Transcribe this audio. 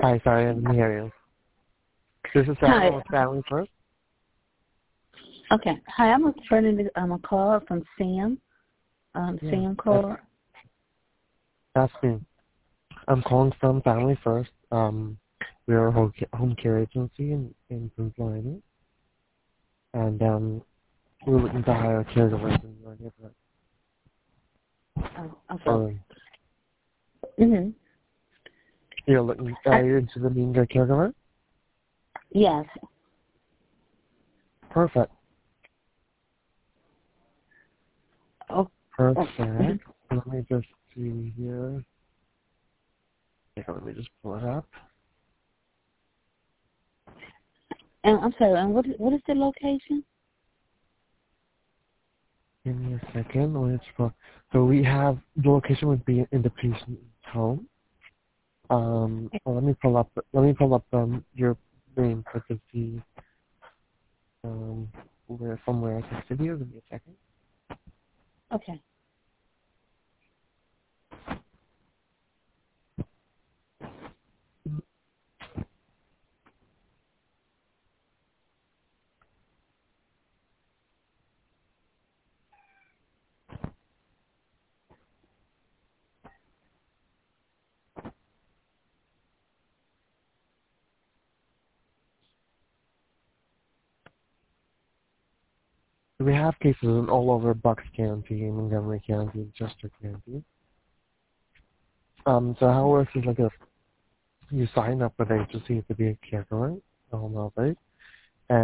Hi, sorry, I didn't hear you. This is Hi. Sarah with Family First. Okay. Hi, I'm returning a call from Sam. Sam called. That's me. I'm calling from Family First. We're a home care agency in Pennsylvania, and we're looking to hire caregivers in your neighborhood. Oh, okay. You're looking. Are you interested in being a caregiver? Yes. Perfect. Oh. Perfect. Let me just see here. Okay, let me just pull it up. And I'm sorry. And what is the location? Give me a second. Let me just pull. So we have the location would be in the patient's home. Well, let me pull up your name so I can see where somewhere I can see you. Give me a second. Okay. We have cases in all over Bucks County, Montgomery County, and Chester County. So how it works is like if you sign up with agency to be a caregiver, home health aide,